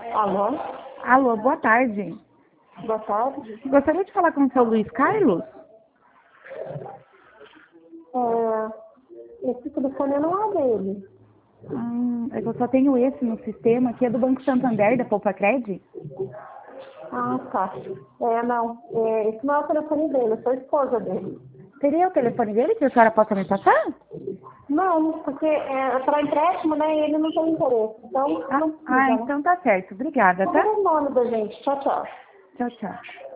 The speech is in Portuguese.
Alô? Alô, boa tarde. Boa tarde. Gostaria de falar com o seu Luiz Carlos? Esse telefone não é dele. É que eu só tenho esse no sistema, que é do Banco Santander, da Poupa-Cred. Ah, tá. Não. Esse não é o telefone dele, eu sou a esposa dele. Teria o telefone dele que a senhora possa me passar? Não, porque é para empréstimo, né? E ele não tem interesse. Então, não precisa, né? Então tá certo. Obrigada, Qual tá? é o nome da gente? Tchau, tchau. Tchau, tchau.